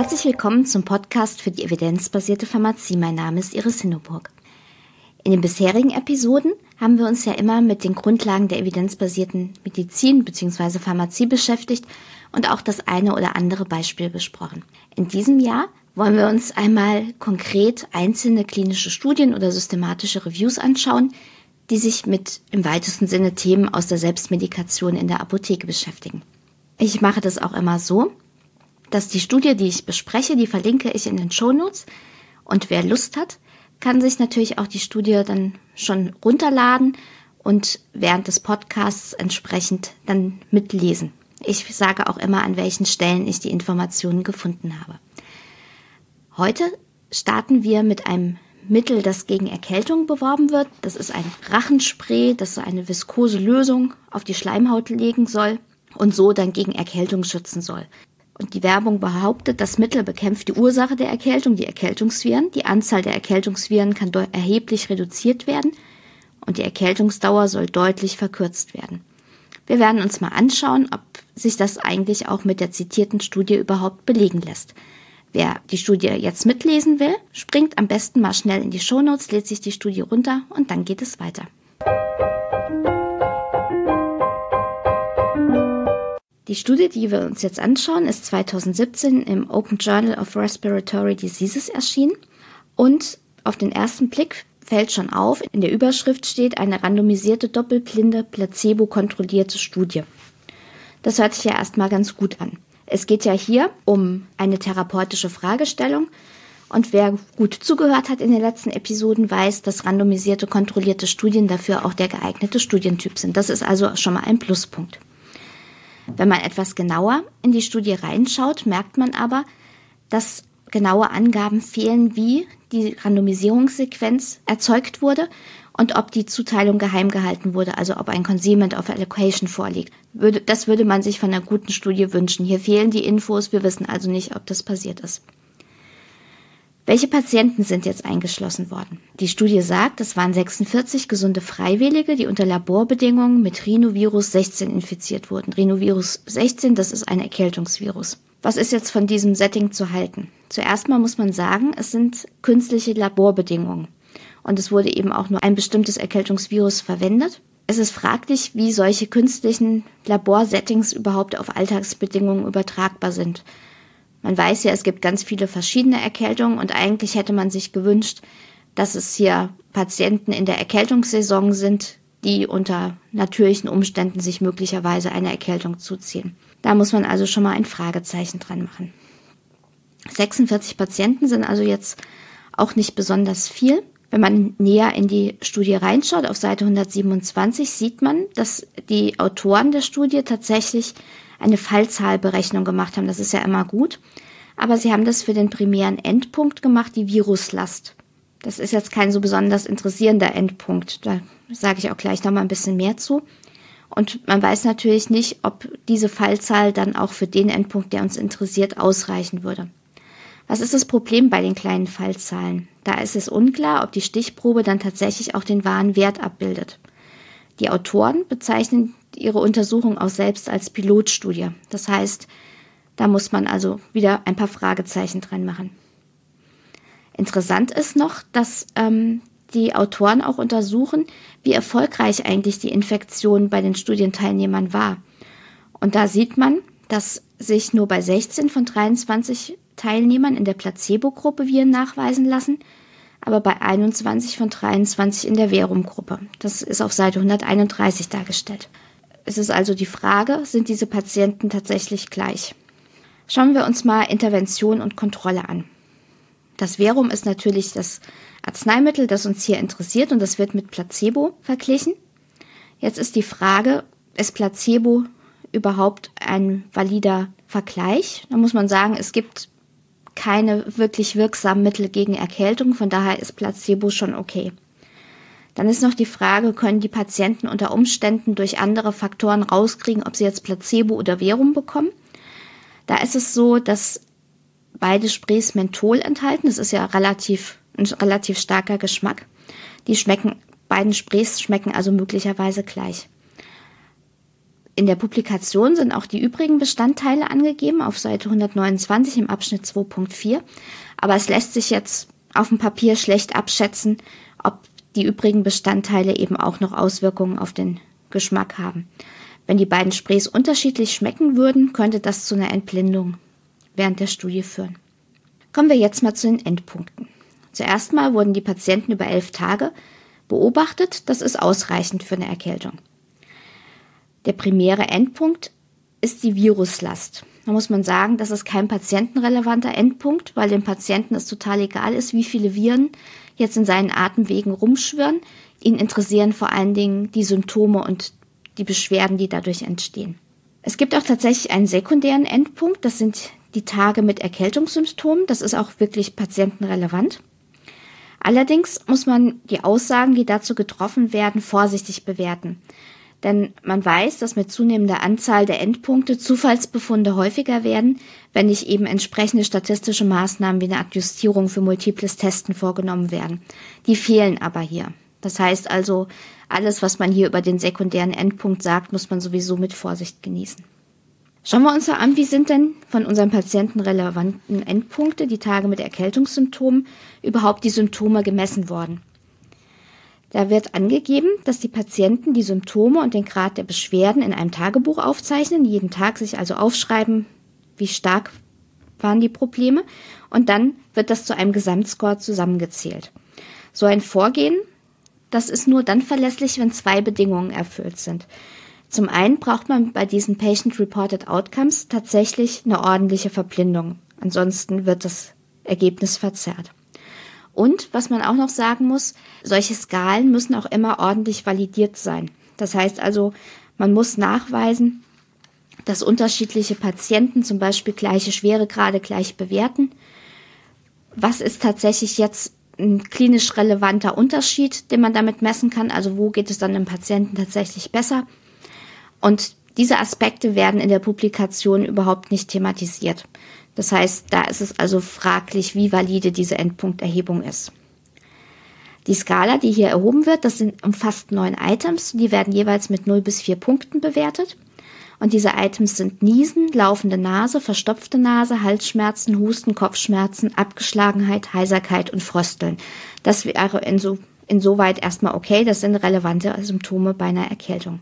Herzlich willkommen zum Podcast für die evidenzbasierte Pharmazie. Mein Name ist Iris Hinneburg. In den bisherigen Episoden haben wir uns ja immer mit den Grundlagen der evidenzbasierten Medizin bzw. Pharmazie beschäftigt und auch das eine oder andere Beispiel besprochen. In diesem Jahr wollen wir uns einmal konkret einzelne klinische Studien oder systematische Reviews anschauen, die sich mit im weitesten Sinne Themen aus der Selbstmedikation in der Apotheke beschäftigen. Ich mache das auch immer so, dass die Studie, die ich bespreche, die verlinke ich in den Shownotes. Und wer Lust hat, kann sich natürlich auch die Studie dann schon runterladen und während des Podcasts entsprechend dann mitlesen. Ich sage auch immer, an welchen Stellen ich die Informationen gefunden habe. Heute starten wir mit einem Mittel, das gegen Erkältung beworben wird. Das ist ein Rachenspray, das so eine viskose Lösung auf die Schleimhaut legen soll und so dann gegen Erkältung schützen soll. Und die Werbung behauptet, das Mittel bekämpft die Ursache der Erkältung, die Erkältungsviren. Die Anzahl der Erkältungsviren kann erheblich reduziert werden und die Erkältungsdauer soll deutlich verkürzt werden. Wir werden uns mal anschauen, ob sich das eigentlich auch mit der zitierten Studie überhaupt belegen lässt. Wer die Studie jetzt mitlesen will, springt am besten mal schnell in die Shownotes, lädt sich die Studie runter und dann geht es weiter. Die Studie, die wir uns jetzt anschauen, ist 2017 im Open Journal of Respiratory Diseases erschienen und auf den ersten Blick fällt schon auf, in der Überschrift steht eine randomisierte, doppelblinde, placebo-kontrollierte Studie. Das hört sich ja erstmal ganz gut an. Es geht ja hier um eine therapeutische Fragestellung und wer gut zugehört hat in den letzten Episoden, weiß, dass randomisierte, kontrollierte Studien dafür auch der geeignete Studientyp sind. Das ist also schon mal ein Pluspunkt. Wenn man etwas genauer in die Studie reinschaut, merkt man aber, dass genaue Angaben fehlen, wie die Randomisierungssequenz erzeugt wurde und ob die Zuteilung geheim gehalten wurde, also ob ein Concealment of Allocation vorliegt. Das würde man sich von einer guten Studie wünschen. Hier fehlen die Infos, wir wissen also nicht, ob das passiert ist. Welche Patienten sind jetzt eingeschlossen worden? Die Studie sagt, es waren 46 gesunde Freiwillige, die unter Laborbedingungen mit Rhinovirus 16 infiziert wurden. Rhinovirus 16, das ist ein Erkältungsvirus. Was ist jetzt von diesem Setting zu halten? Zuerst mal muss man sagen, es sind künstliche Laborbedingungen. Und es wurde eben auch nur ein bestimmtes Erkältungsvirus verwendet. Es ist fraglich, wie solche künstlichen Laborsettings überhaupt auf Alltagsbedingungen übertragbar sind. Man weiß ja, es gibt ganz viele verschiedene Erkältungen und eigentlich hätte man sich gewünscht, dass es hier Patienten in der Erkältungssaison sind, die unter natürlichen Umständen sich möglicherweise eine Erkältung zuziehen. Da muss man also schon mal ein Fragezeichen dran machen. 46 Patienten sind also jetzt auch nicht besonders viel. Wenn man näher in die Studie reinschaut, auf Seite 127, sieht man, dass die Autoren der Studie tatsächlich eine Fallzahlberechnung gemacht haben. Das ist ja immer gut. Aber sie haben das für den primären Endpunkt gemacht, die Viruslast. Das ist jetzt kein so besonders interessierender Endpunkt. Da sage ich auch gleich noch mal ein bisschen mehr zu. Und man weiß natürlich nicht, ob diese Fallzahl dann auch für den Endpunkt, der uns interessiert, ausreichen würde. Was ist das Problem bei den kleinen Fallzahlen? Da ist es unklar, ob die Stichprobe dann tatsächlich auch den wahren Wert abbildet. Die Autoren bezeichnen ihre Untersuchung auch selbst als Pilotstudie. Das heißt, da muss man also wieder ein paar Fragezeichen dran machen. Interessant ist noch, dass die Autoren auch untersuchen, wie erfolgreich eigentlich die Infektion bei den Studienteilnehmern war. Und da sieht man, dass sich nur bei 16 von 23 Teilnehmern in der Placebo-Gruppe Viren nachweisen lassen, aber bei 21 von 23 in der Verum-Gruppe. Das ist auf Seite 131 dargestellt. Es ist also die Frage, sind diese Patienten tatsächlich gleich? Schauen wir uns mal Intervention und Kontrolle an. Das Verum ist natürlich das Arzneimittel, das uns hier interessiert und das wird mit Placebo verglichen. Jetzt ist die Frage, ist Placebo überhaupt ein valider Vergleich? Da muss man sagen, es gibt keine wirklich wirksamen Mittel gegen Erkältung, von daher ist Placebo schon okay. Dann ist noch die Frage, können die Patienten unter Umständen durch andere Faktoren rauskriegen, ob sie jetzt Placebo oder Verum bekommen? Da ist es so, dass beide Sprays Menthol enthalten. Das ist ja ein relativ starker Geschmack. Beiden Sprays schmecken also möglicherweise gleich. In der Publikation sind auch die übrigen Bestandteile angegeben, auf Seite 129 im Abschnitt 2.4. Aber es lässt sich jetzt auf dem Papier schlecht abschätzen, ob die übrigen Bestandteile eben auch noch Auswirkungen auf den Geschmack haben. Wenn die beiden Sprays unterschiedlich schmecken würden, könnte das zu einer Entblindung während der Studie führen. Kommen wir jetzt mal zu den Endpunkten. Zuerst mal wurden die Patienten über 11 Tage beobachtet. Das ist ausreichend für eine Erkältung. Der primäre Endpunkt ist die Viruslast. Da muss man sagen, das ist kein patientenrelevanter Endpunkt, weil dem Patienten es total egal ist, wie viele Viren jetzt in seinen Atemwegen rumschwirren. Ihn interessieren vor allen Dingen die Symptome und die Beschwerden, die dadurch entstehen. Es gibt auch tatsächlich einen sekundären Endpunkt. Das sind die Tage mit Erkältungssymptomen. Das ist auch wirklich patientenrelevant. Allerdings muss man die Aussagen, die dazu getroffen werden, vorsichtig bewerten. Denn man weiß, dass mit zunehmender Anzahl der Endpunkte Zufallsbefunde häufiger werden, wenn nicht eben entsprechende statistische Maßnahmen wie eine Adjustierung für multiples Testen vorgenommen werden. Die fehlen aber hier. Das heißt also, alles, was man hier über den sekundären Endpunkt sagt, muss man sowieso mit Vorsicht genießen. Schauen wir uns mal an, wie sind denn von unseren Patienten relevanten Endpunkte, die Tage mit Erkältungssymptomen, überhaupt die Symptome gemessen worden. Da wird angegeben, dass die Patienten die Symptome und den Grad der Beschwerden in einem Tagebuch aufzeichnen, jeden Tag sich also aufschreiben, wie stark waren die Probleme, und dann wird das zu einem Gesamtscore zusammengezählt. So ein Vorgehen, das ist nur dann verlässlich, wenn 2 Bedingungen erfüllt sind. Zum einen braucht man bei diesen Patient-Reported Outcomes tatsächlich eine ordentliche Verblindung. Ansonsten wird das Ergebnis verzerrt. Und was man auch noch sagen muss, solche Skalen müssen auch immer ordentlich validiert sein. Das heißt also, man muss nachweisen, dass unterschiedliche Patienten zum Beispiel gleiche Schweregrade gleich bewerten. Was ist tatsächlich jetzt ein klinisch relevanter Unterschied, den man damit messen kann? Also wo geht es dann dem Patienten tatsächlich besser? Und diese Aspekte werden in der Publikation überhaupt nicht thematisiert. Das heißt, da ist es also fraglich, wie valide diese Endpunkterhebung ist. Die Skala, die hier erhoben wird, das umfasst 9 Items. Die werden jeweils mit 0 bis 4 Punkten bewertet. Und diese Items sind Niesen, laufende Nase, verstopfte Nase, Halsschmerzen, Husten, Kopfschmerzen, Abgeschlagenheit, Heiserkeit und Frösteln. Das wäre insoweit erstmal okay. Das sind relevante Symptome bei einer Erkältung.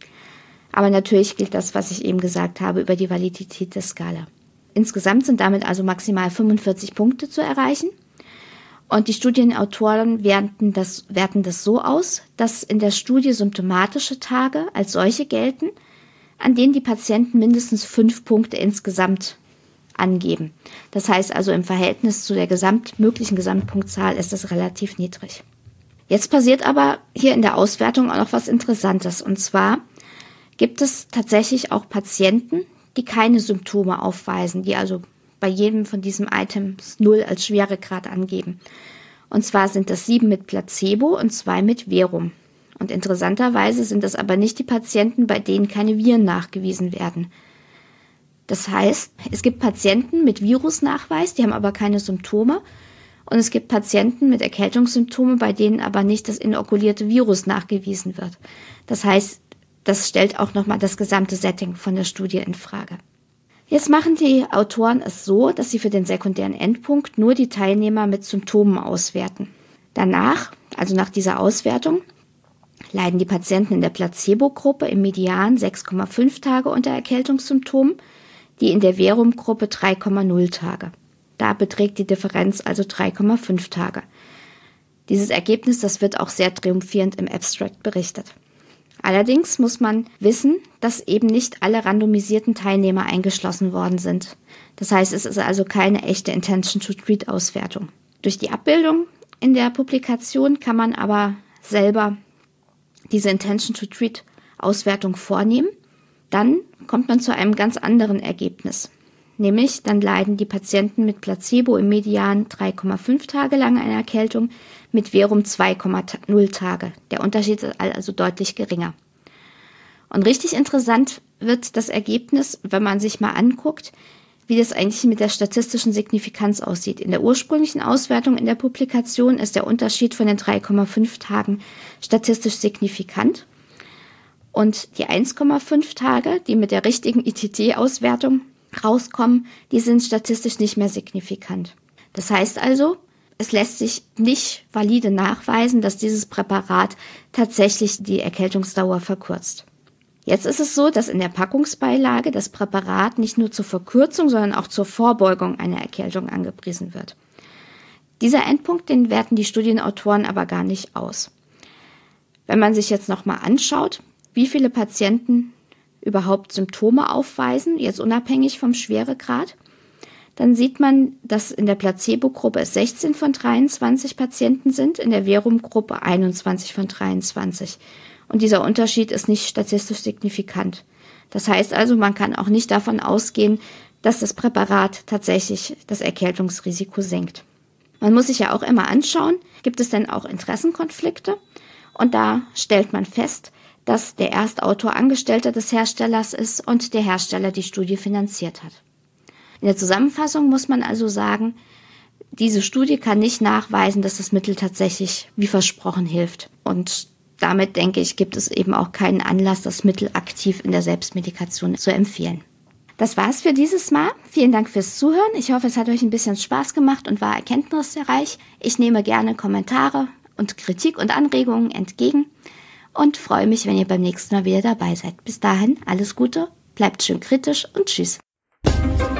Aber natürlich gilt das, was ich eben gesagt habe, über die Validität der Skala. Insgesamt sind damit also maximal 45 Punkte zu erreichen. Und die Studienautoren werten das so aus, dass in der Studie symptomatische Tage als solche gelten, an denen die Patienten mindestens 5 Punkte insgesamt angeben. Das heißt also, im Verhältnis zu der möglichen Gesamtpunktzahl ist das relativ niedrig. Jetzt passiert aber hier in der Auswertung auch noch was Interessantes. Und zwar gibt es tatsächlich auch Patienten, die keine Symptome aufweisen, die also bei jedem von diesen Items 0 als Schweregrad angeben. Und zwar sind das 7 mit Placebo und 2 mit Verum. Und interessanterweise sind das aber nicht die Patienten, bei denen keine Viren nachgewiesen werden. Das heißt, es gibt Patienten mit Virusnachweis, die haben aber keine Symptome. Und es gibt Patienten mit Erkältungssymptomen, bei denen aber nicht das inokulierte Virus nachgewiesen wird. Das heißt, das stellt auch nochmal das gesamte Setting von der Studie in Frage. Jetzt machen die Autoren es so, dass sie für den sekundären Endpunkt nur die Teilnehmer mit Symptomen auswerten. Danach, also nach dieser Auswertung, leiden die Patienten in der Placebo-Gruppe im Median 6,5 Tage unter Erkältungssymptomen, die in der Verum-Gruppe 3,0 Tage. Da beträgt die Differenz also 3,5 Tage. Dieses Ergebnis, das wird auch sehr triumphierend im Abstract berichtet. Allerdings muss man wissen, dass eben nicht alle randomisierten Teilnehmer eingeschlossen worden sind. Das heißt, es ist also keine echte Intention-to-Treat-Auswertung. Durch die Abbildung in der Publikation kann man aber selber diese Intention-to-Treat-Auswertung vornehmen. Dann kommt man zu einem ganz anderen Ergebnis. Nämlich, dann leiden die Patienten mit Placebo im Median 3,5 Tage lang an Erkältung, mit Verum 2,0 Tage. Der Unterschied ist also deutlich geringer. Und richtig interessant wird das Ergebnis, wenn man sich mal anguckt, wie das eigentlich mit der statistischen Signifikanz aussieht. In der ursprünglichen Auswertung in der Publikation ist der Unterschied von den 3,5 Tagen statistisch signifikant. Und die 1,5 Tage, die mit der richtigen ITT-Auswertung rauskommen, die sind statistisch nicht mehr signifikant. Das heißt also, es lässt sich nicht valide nachweisen, dass dieses Präparat tatsächlich die Erkältungsdauer verkürzt. Jetzt ist es so, dass in der Packungsbeilage das Präparat nicht nur zur Verkürzung, sondern auch zur Vorbeugung einer Erkältung angepriesen wird. Dieser Endpunkt, den werten die Studienautoren aber gar nicht aus. Wenn man sich jetzt nochmal anschaut, wie viele Patienten überhaupt Symptome aufweisen, jetzt unabhängig vom Schweregrad, dann sieht man, dass in der Placebo-Gruppe es 16 von 23 Patienten sind, in der Verum-Gruppe 21 von 23. Und dieser Unterschied ist nicht statistisch signifikant. Das heißt also, man kann auch nicht davon ausgehen, dass das Präparat tatsächlich das Erkältungsrisiko senkt. Man muss sich ja auch immer anschauen, gibt es denn auch Interessenkonflikte? Und da stellt man fest, dass der Erstautor Angestellter des Herstellers ist und der Hersteller die Studie finanziert hat. In der Zusammenfassung muss man also sagen, diese Studie kann nicht nachweisen, dass das Mittel tatsächlich wie versprochen hilft. Und damit, denke ich, gibt es eben auch keinen Anlass, das Mittel aktiv in der Selbstmedikation zu empfehlen. Das war's für dieses Mal. Vielen Dank fürs Zuhören. Ich hoffe, es hat euch ein bisschen Spaß gemacht und war erkenntnisreich. Ich nehme gerne Kommentare und Kritik und Anregungen entgegen und freue mich, wenn ihr beim nächsten Mal wieder dabei seid. Bis dahin, alles Gute, bleibt schön kritisch und tschüss.